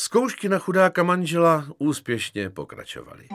Zkoušky na chudáka manžela úspěšně pokračovaly.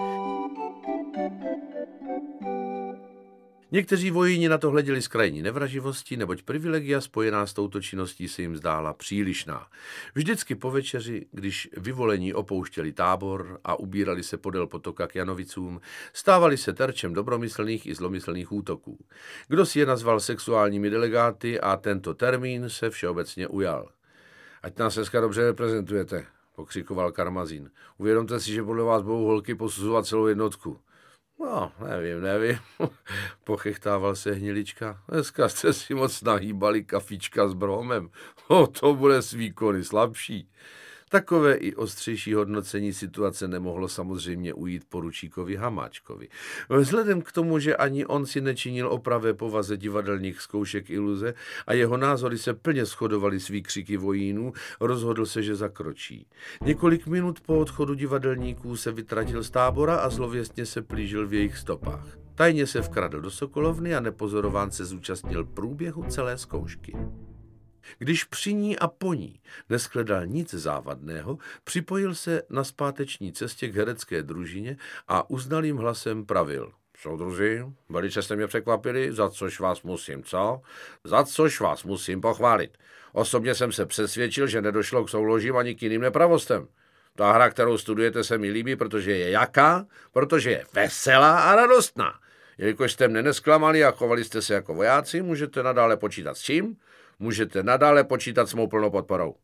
Někteří vojíni na to hleděli s krajní nevraživostí, neboť privilegia spojená s touto činností se jim zdála přílišná. Vždycky po večeři, když vyvolení opouštěli tábor a ubírali se podél potoka k Janovicům, stávali se terčem dobromyslných i zlomyslných útoků. Kdo si je nazval sexuálními delegáty a tento termín se všeobecně ujal. Ať nás dneska dobře reprezentujete, pokřikoval Karmazín. Uvědomte si, že podle vás budou holky posuzovat celou jednotku. No, nevím, pochechtával se Hnilička. Dneska jste si moc nahýbali kafička s bromem. To bude s výkony slabší. Takové i ostřejší hodnocení situace nemohlo samozřejmě ujít poručíkovi Hamáčkovi. Vzhledem k tomu, že ani on si nečinil o pravé povaze divadelních zkoušek iluze a jeho názory se plně shodovaly s výkřiky vojínů, rozhodl se, že zakročí. Několik minut po odchodu divadelníků se vytratil z tábora a zlověstně se plížil v jejich stopách. Tajně se vkradl do Sokolovny a nepozorován se zúčastnil průběhu celé zkoušky. Když při ní a po ní neshledal nic závadného, připojil se na zpáteční cestě k herecké družině a uznalým hlasem pravil. Soudruzi, velice jste mě překvapili, za což vás musím, Za což vás musím pochválit. Osobně jsem se přesvědčil, že nedošlo k souložím ani k jiným nepravostem. Ta hra, kterou studujete, se mi líbí, protože je jaká? Protože je veselá a radostná. Jelikož jste mne nesklamali a chovali jste se jako vojáci, můžete nadále počítat s čím? Můžete nadále počítat s mou plnou podporou.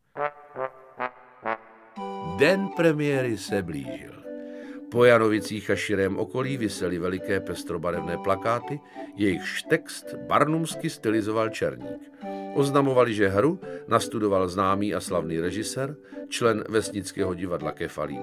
Den premiéry se blížil. Po Janovicích a širém okolí visely veliké pestrobarevné plakáty, jejichž text barnumsky stylizoval Černík. Oznamovali, že hru nastudoval známý a slavný režisér, člen vesnického divadla Kefalín.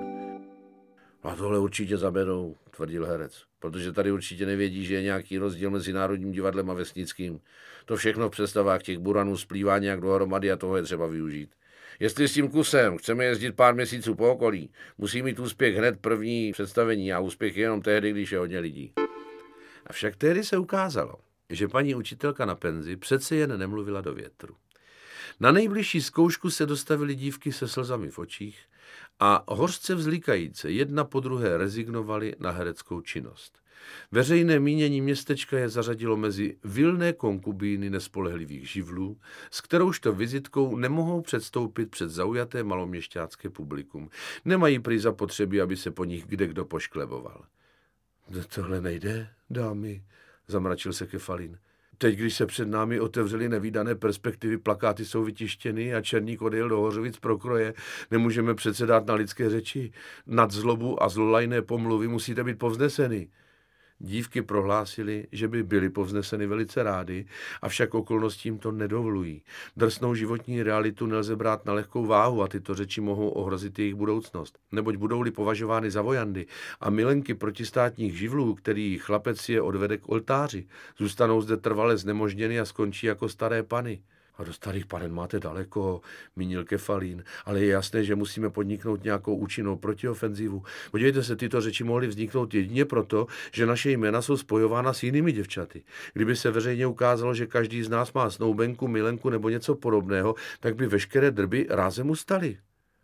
A tohle určitě zaberou, tvrdil herec, protože tady určitě nevědí, že je nějaký rozdíl mezi Národním divadlem a vesnickým. To všechno v představách těch buranů splývá nějak dohromady a toho je třeba využít. Jestli s tím kusem chceme jezdit pár měsíců po okolí, musí mít úspěch hned první představení a úspěch je jenom tehdy, když je hodně lidí. Avšak tehdy se ukázalo, že paní učitelka na penzi přece jen nemluvila do větru. Na nejbližší zkoušku se dostavily dívky se slzami v očích a hořce vzlíkajíce jedna po druhé rezignovaly na hereckou činnost. Veřejné mínění městečka je zařadilo mezi vilné konkubíny nespolehlivých živlů, s kteroužto vizitkou nemohou předstoupit před zaujaté maloměšťácké publikum. Nemají prý zapotřebí, aby se po nich kdekdo poškleboval. Tohle nejde, dámy, zamračil se Kefalín. Teď, když se před námi otevřely nevídané perspektivy, plakáty jsou vytištěny a Černík odjel do Hořovic pro kroje, nemůžeme přece dát na lidské řeči. Nad zlobu a zlolajné pomluvy musíte být povzneseny. Dívky prohlásily, že by byly povzneseny velice rády, avšak okolnostím to nedovolují. Drsnou životní realitu nelze brát na lehkou váhu a tyto řeči mohou ohrozit jejich budoucnost. Neboť budou-li považovány za vojandy a milenky protistátních živlů, který chlapec je odvede k oltáři, zůstanou zde trvale znemožněny a skončí jako staré pany. A do starých panen máte daleko, mínil Kefalín, ale je jasné, že musíme podniknout nějakou účinnou protiofenzivu. Podívejte se, tyto řeči mohly vzniknout jedině proto, že naše jména jsou spojována s jinými děvčaty. Kdyby se veřejně ukázalo, že každý z nás má snoubenku, milenku nebo něco podobného, tak by veškeré drby rázem ustaly.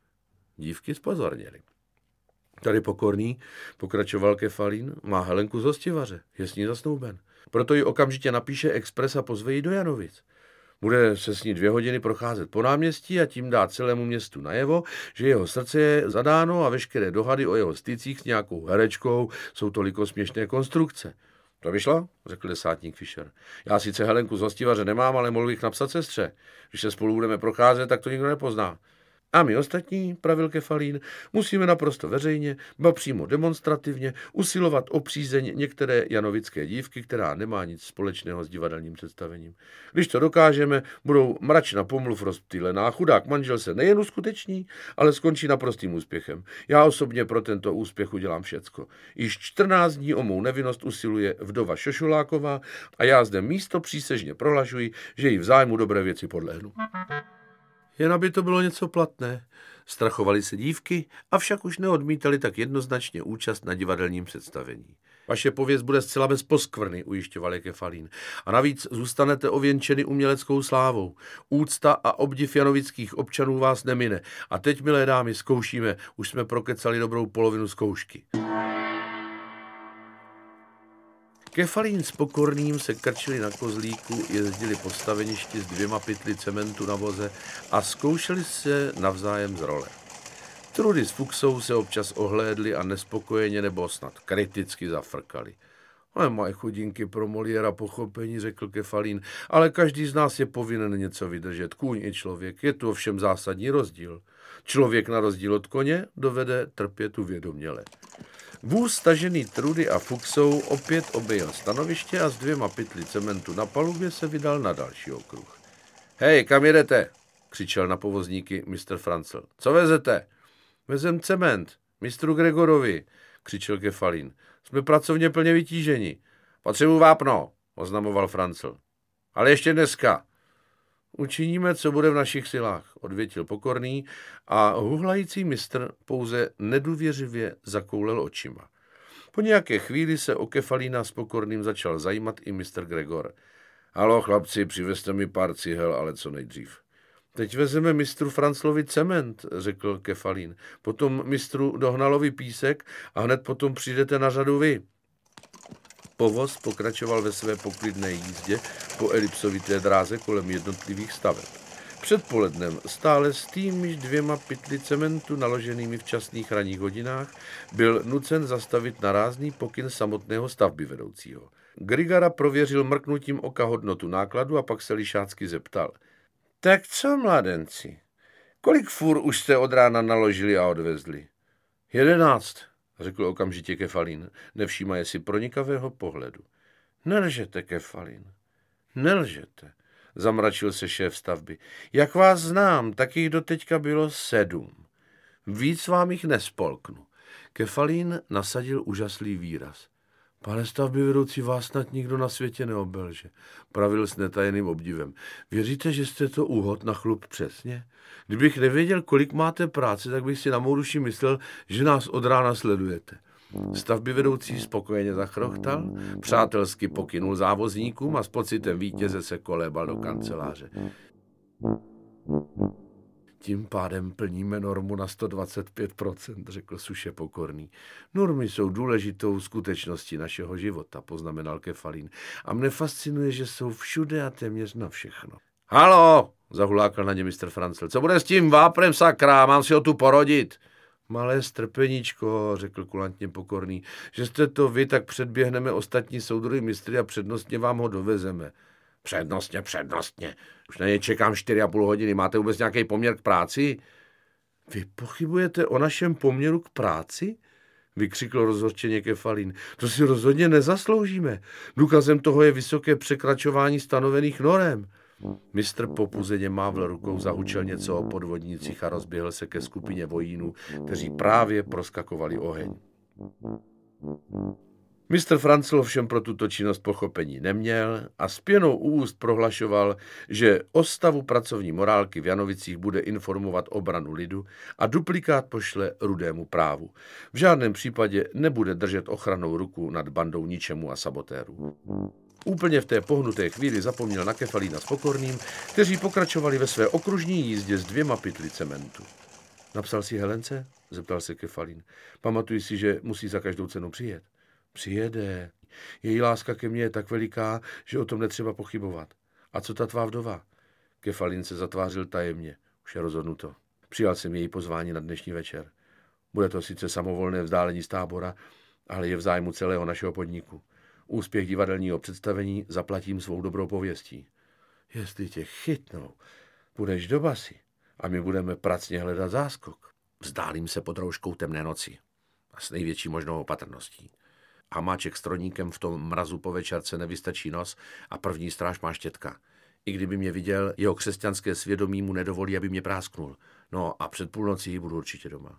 Dívky zpozorněly. Tady pokorný, pokračoval Kefalín, má Helenku z Hostivaře, je s ní zasnouben. Proto ji okamžitě napíše expres a pozve ji do Janovic. Bude se s ní 2 hodiny procházet po náměstí a tím dát celému městu najevo, že jeho srdce je zadáno a veškeré dohady o jeho stycích s nějakou herečkou jsou toliko směšné konstrukce. To vyšlo? Řekl desátník Fischer. Já sice Helenku z Hostivaře nemám, ale mohl bych napsat sestře. Když se spolu budeme procházet, tak to nikdo nepozná. A my ostatní, pravil Kefalín, musíme naprosto veřejně, ba přímo demonstrativně usilovat o přízeň některé janovické dívky, která nemá nic společného s divadelním představením. Když to dokážeme, budou mračna pomluv rozptýlená, chudák manžel se nejen uskuteční, ale skončí naprostým úspěchem. Já osobně pro tento úspěch udělám všecko. Již 14 dní o mou nevinnost usiluje vdova Šošuláková a já zde místo přísežně prohlašuji, že jí v zájmu dobré věci podlehnu. Jen aby to bylo něco platné. Strachovali se dívky, avšak už neodmítali tak jednoznačně účast na divadelním představení. Vaše pověst bude zcela bez poskvrny, ujišťoval je Kefalín. A navíc zůstanete ověnčeni uměleckou slávou. Úcta a obdiv janovických občanů vás nemine. A teď, milé dámy, zkoušíme. Už jsme prokecali dobrou polovinu zkoušky. Kefalín s Pokorným se krčili na kozlíku, jezdili po staveništi s 2 pytli cementu na voze a zkoušeli se navzájem z role. Trudy s Fuchsou se občas ohlédli a nespokojeně nebo snad kriticky zafrkali. Ale moje chudinky pro Moliéra pochopení, řekl Kefalín, ale každý z nás je povinen něco vydržet, kůň i člověk. Je tu ovšem zásadní rozdíl. Člověk na rozdíl od koně dovede trpět uvědoměle. Vůz stažený Trudy a Fuchsou opět objel stanoviště a s 2 pytli cementu na palubě se vydal na další okruh. Hej, kam jedete? Křičel na povozníky mistr Francl. Co vezete? Vezem cement, mistru Gregorovi, křičel Kefalín. Jsme pracovně plně vytíženi. Potřebuji vápno, oznamoval Francl. Ale ještě dneska. Učiníme, co bude v našich silách, odvětil Pokorný a huhlající mistr pouze nedůvěřivě zakoulel očima. Po nějaké chvíli se o Kefalína s Pokorným začal zajímat i mistr Gregor. Halo, chlapci, přivezte mi pár cihel, ale co nejdřív. Teď vezeme mistru Franclovi cement, řekl Kefalín. Potom mistru Dohnalovi písek a hned potom přijdete na řadu vy. Povoz pokračoval ve své poklidné jízdě po elipsovité dráze kolem jednotlivých staveb. Předpolednem stále s týmiž 2 pytli cementu naloženými v časných ranních hodinách byl nucen zastavit na rázný pokyn samotného stavbyvedoucího. Grigara prověřil mrknutím oka hodnotu nákladu a pak se lišácky zeptal. Tak co, mladenci? Kolik fůr už jste od rána naložili a odvezli? 11, řekl okamžitě Kefalín, nevšímaje si pronikavého pohledu. Nelžete, Kefalín, nelžete, zamračil se šéf stavby. Jak vás znám, tak jich doteďka bylo 7. Víc vám jich nespolknu. Kefalín nasadil úžaslý výraz. Pane stavbyvedoucí, vás snad nikdo na světě neobelže, pravil s netajeným obdivem. Věříte, že jste to úhod na chlup přesně? Kdybych nevěděl, kolik máte práce, tak bych si na mou duši myslel, že nás od rána sledujete. Stavbyvedoucí spokojeně zachrochtal, přátelsky pokynul závozníkům a s pocitem vítěze se kolébal do kanceláře. Tím pádem plníme normu na 125%, řekl suše Pokorný. Normy jsou důležitou skutečností našeho života, poznamenal Kefalín. A mne fascinuje, že jsou všude a téměř na všechno. Halo, zahulákal na ně mistr Francl. Co bude s tím vápnem, sakra, mám si ho tu porodit. Malé strpeníčko, řekl kulantně Pokorný, že jste to vy, tak předběhneme ostatní soudruhy mistry a přednostně vám ho dovezeme. Přednostně. Už na něj čekám 4,5 hodiny. Máte vůbec nějaký poměr k práci? Vy pochybujete o našem poměru k práci? Vykřikl rozhořčeně Kefalín. To si rozhodně nezasloužíme. Důkazem toho je vysoké překračování stanovených norem. Mistr popuzeně mávl rukou, zahučel něco o podvodnících a rozběhl se ke skupině vojínů, kteří právě proskakovali oheň. Mistr Francl ovšem pro tuto činnost pochopení neměl a s pěnou u úst prohlašoval, že o stavu pracovní morálky v Janovicích bude informovat obranu lidu a duplikát pošle Rudému právu. V žádném případě nebude držet ochranou ruku nad bandou ničemu a sabotérů. Úplně v té pohnuté chvíli zapomněl na Kefalína s Pokorným, kteří pokračovali ve své okružní jízdě s 2 pytli cementu. Napsal si Helence? Zeptal se Kefalín. Pamatuj si, že musí za každou cenu přijet. Přijede. Její láska ke mně je tak veliká, že o tom netřeba pochybovat. A co ta tvá vdova? Kefalín se zatvářil tajemně. Už je rozhodnuto. Přijal jsem její pozvání na dnešní večer. Bude to sice samovolné vzdálení z tábora, ale je v zájmu celého našeho podniku. Úspěch divadelního představení zaplatím svou dobrou pověstí. Jestli tě chytnou, budeš do basy a my budeme pracně hledat záskok. Vzdálím se pod rouškou temné noci a s největší možnou opatrností. Hamáček s troníkem v tom mrazu po večerce nevystačí nos a první stráž má štětka. I kdyby mě viděl, jeho křesťanské svědomí mu nedovolí, aby mě prásknul. No a před půlnocí budu určitě doma.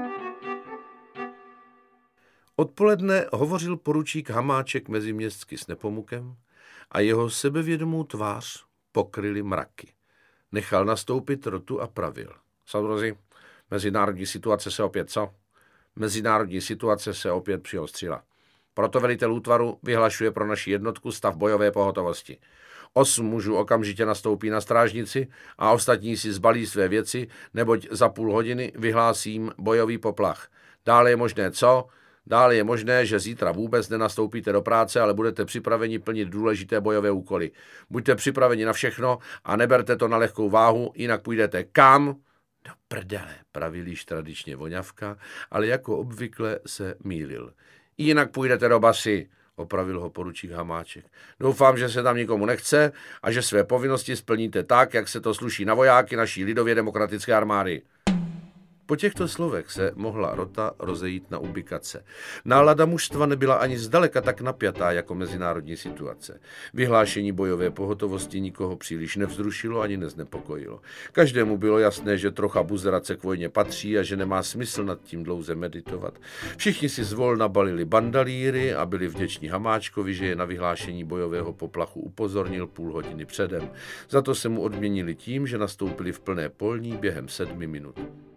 Odpoledne hovořil poručík Hamáček meziměstsky s Nepomukem a jeho sebevědomou tvář pokryly mraky. Nechal nastoupit rotu a pravil. Soudruzi, mezinárodní situace se opět přiostřila. Proto velitel útvaru vyhlašuje pro naši jednotku stav bojové pohotovosti. 8 mužů okamžitě nastoupí na strážnici a ostatní si zbalí své věci, neboť za půl hodiny vyhlásím bojový poplach. Dále je možné co? Dále je možné, že zítra vůbec nenastoupíte do práce, ale budete připraveni plnit důležité bojové úkoly. Buďte připraveni na všechno a neberte to na lehkou váhu, jinak půjdete kam? Do prdele, pravil již tradičně Voňavka, ale jako obvykle se mýlil. Jinak půjdete do basy, opravil ho poručík Hamáček. Doufám, že se tam nikomu nechce a že své povinnosti splníte tak, jak se to sluší na vojáky naší lidově demokratické armády. Po těchto slovech se mohla rota rozejít na ubikace. Nálada mužstva nebyla ani zdaleka tak napjatá jako mezinárodní situace. Vyhlášení bojové pohotovosti nikoho příliš nevzrušilo ani neznepokojilo. Každému bylo jasné, že trocha buzerace k vojně patří a že nemá smysl nad tím dlouze meditovat. Všichni si zvolna balili bandalíry a byli vděční Hamáčkovi, že je na vyhlášení bojového poplachu upozornil půl hodiny předem. Za to se mu odměnili tím, že nastoupili v plné polní během 7 minut.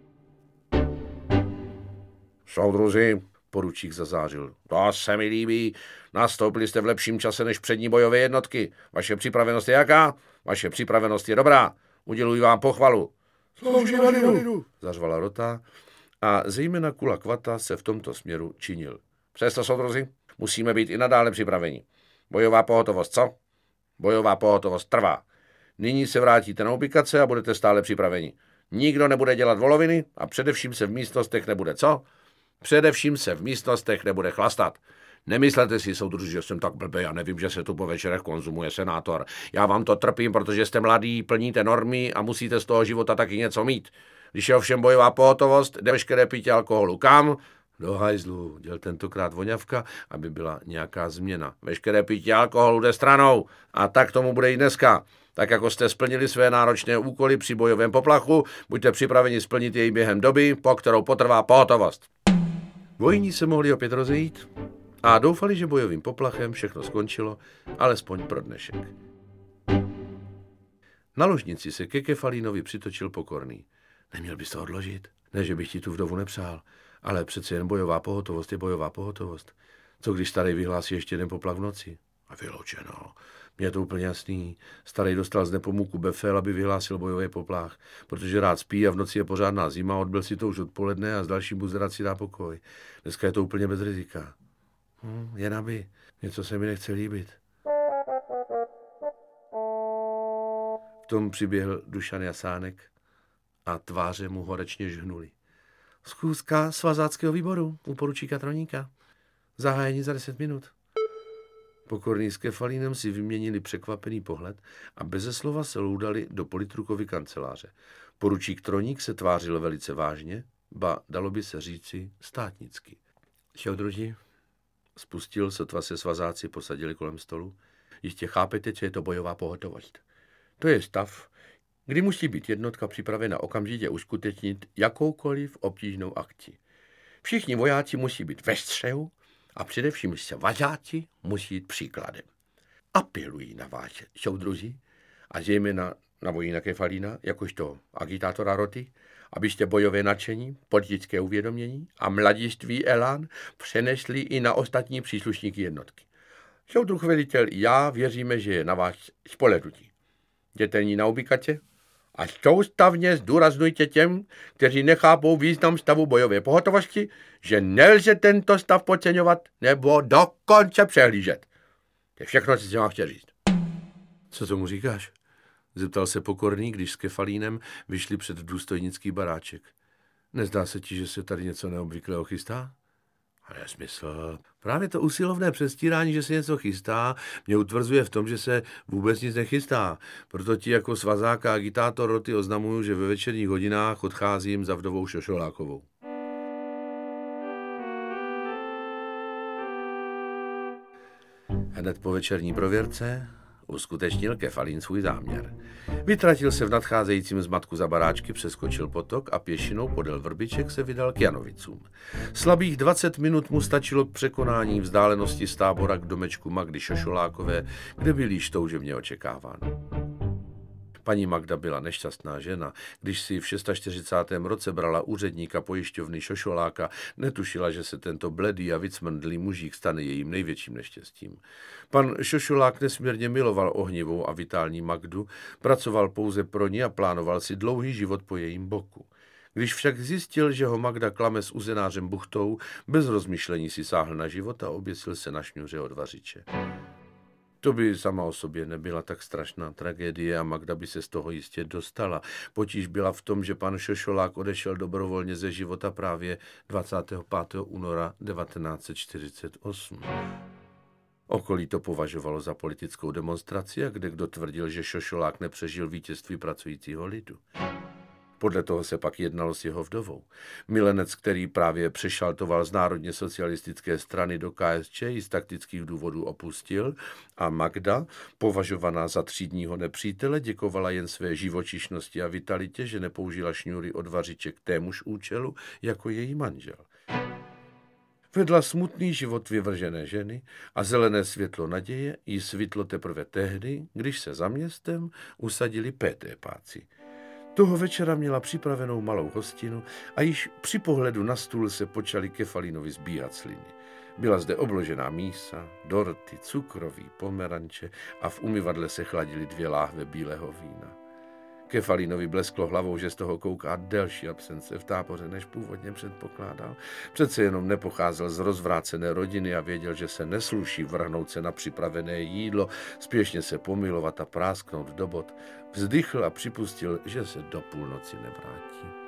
Soudruzi, poručík zazářil. To se mi líbí. Nastoupili jste v lepším čase než přední bojové jednotky. Vaše připravenost je jaká? Vaše připravenost je dobrá. Uděluji vám pochvalu. Slouží lidu, zařvala rota a zejména Kula Kvata se v tomto směru činil. Přesto, soudruzi, musíme být i nadále připraveni. Bojová pohotovost, co? Bojová pohotovost trvá. Nyní se vrátíte na ubikace a budete stále připraveni. Nikdo nebude dělat voloviny a především se v místnostech nebude co? Především se v místnostech nebude chlastat. Nemyslete si, soudruži, že jsem tak blbý a nevím, že se tu po večerech konzumuje senátor. Já vám to trpím, protože jste mladí, plníte normy a musíte z toho života taky něco mít. Když je ovšem bojová pohotovost, jde veškeré pití alkoholu kam? Do hajzlu, děl tentokrát Voňavka, aby byla nějaká změna. Veškeré pití alkoholu jde stranou a tak tomu bude i dneska. Tak jako jste splnili své náročné úkoly při bojovém poplachu, buďte připraveni splnit jej během doby, po kterou potrvá pohotovost. Vojní se mohli opět rozejít a doufali, že bojovým poplachem všechno skončilo, alespoň pro dnešek. Na ložnici se ke Kefalínovi přitočil Pokorný. Neměl bys to odložit? Ne, že bych ti tu vdovu nepřál, ale přece jen bojová pohotovost je bojová pohotovost. Co když starý vyhlásí ještě jeden poplach v noci? A vyloučeno. Mně je to úplně jasný. Starý dostal z Nepomuku befel, aby vyhlásil bojový poplach, protože rád spí a v noci je pořádná zima, odbyl si to už odpoledne a s další buzerací dá pokoj. Dneska je to úplně bez rizika. Jen aby. Něco se mi nechce líbit. V tom přiběhl Dušan Jasánek a tváře mu horečně žhnuly. Schůzka svazáckého výboru u poručíka Troníka. Zahájení za 10 minut. Pokorný s Kefalínem si vyměnili překvapený pohled a beze slova se loudali do Politrukovy kanceláře. Poručík Troník se tvářil velice vážně, ba dalo by se říci státnicky. Šoudruži, spustil, sotva se svazáci posadili kolem stolu. Jistě chápete, co je to bojová pohotovost. To je stav, kdy musí být jednotka připravena okamžitě uskutečnit jakoukoliv obtížnou akci. Všichni vojáci musí být ve střehu a především svazáci musí jít příkladem. Apelují na vás, soudruzi, a zejména na vojína Kefalína, jakožto agitátora roty, abyste bojové nadšení, politické uvědomění a mladiství elán přenesli i na ostatní příslušníky jednotky. Soudruh velitel i já věříme, že je na vás spolehnutí. Jděte nyní na ubikace a soustavně zdůraznujte těm, kteří nechápou význam stavu bojové pohotovosti, že nelze tento stav podceňovat nebo dokonce přehlížet. To je všechno, co jsem vám chtěl říct. Co tomu říkáš? Zeptal se Pokorný, když s Kefalínem vyšli před důstojnický baráček. Nezdá se ti, že se tady něco neobvyklého chystá? Ale smysl. Právě to usilovné přestírání, že se něco chystá, mě utvrzuje v tom, že se vůbec nic nechystá. Proto ti jako svazák a agitátor roty oznamuju, že ve večerních hodinách odcházím za vdovou Šošolákovou. Hned po večerní prověrce uskutečnil Kefalín svůj záměr. Vytratil se v nadcházejícím zmatku za baráčky, přeskočil potok a pěšinou podél vrbiček se vydal k Janovicům. Slabých 20 minut mu stačilo k překonání vzdálenosti z Tábora k domečku Magdy Šošolákové, kde byl již toužebně očekáván. Paní Magda byla nešťastná žena. Když si v 46. roce brala úředníka pojišťovny Šošoláka, netušila, že se tento bledý a vycmrdlý mužík stane jejím největším neštěstím. Pan Šošolák nesmírně miloval ohnivou a vitální Magdu, pracoval pouze pro ní a plánoval si dlouhý život po jejím boku. Když však zjistil, že ho Magda klame s uzenářem Buchtou, bez rozmyšlení si sáhl na život a oběsil se na šňůře od vařiče. To by sama o sobě nebyla tak strašná tragédie a Magda by se z toho jistě dostala. Potíž byla v tom, že pan Šošolák odešel dobrovolně ze života právě 25. února 1948. Okolí to považovalo za politickou demonstraci a kdekdo tvrdil, že Šošolák nepřežil vítězství pracujícího lidu. Podle toho se pak jednalo s jeho vdovou. Milenec, který právě přešaltoval z národně socialistické strany do KSČ, ji z taktických důvodů opustil a Magda, považovaná za třídního nepřítele, děkovala jen své živočišnosti a vitalitě, že nepoužila šňůry od vařiče k témuž účelu jako její manžel. Vedla smutný život vyvržené ženy a zelené světlo naděje jí svitlo teprve tehdy, když se za městem usadili PTPáci. Toho večera měla připravenou malou hostinu a již při pohledu na stůl se počaly Kefalínovi zbíhat sliny. Byla zde obložená mísa, dorty, cukroví, pomeranče a v umyvadle se chladily 2 láhve bílého vína. Kefalínovi blesklo hlavou, že z toho kouká delší absence v táboře, než původně předpokládal. Přece jenom nepocházel z rozvrácené rodiny a věděl, že se nesluší vrhnout se na připravené jídlo, spěšně se pomilovat a prásknout do bod. Vzdychl a připustil, že se do půlnoci nevrátí.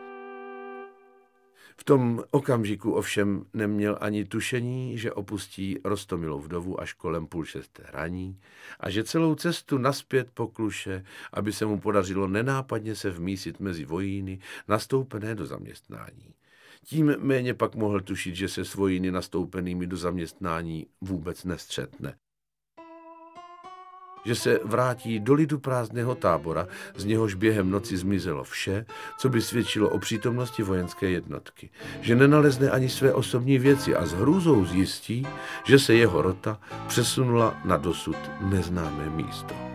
V tom okamžiku ovšem neměl ani tušení, že opustí roztomilou vdovu až kolem 5:30 raní a že celou cestu nazpět po Kluše, aby se mu podařilo nenápadně se vmísit mezi vojíny nastoupené do zaměstnání. Tím méně pak mohl tušit, že se s vojíny nastoupenými do zaměstnání vůbec nestřetne. Že se vrátí do lidu prázdného tábora, z něhož během noci zmizelo vše, co by svědčilo o přítomnosti vojenské jednotky. Že nenalezne ani své osobní věci a s hrůzou zjistí, že se jeho rota přesunula na dosud neznámé místo.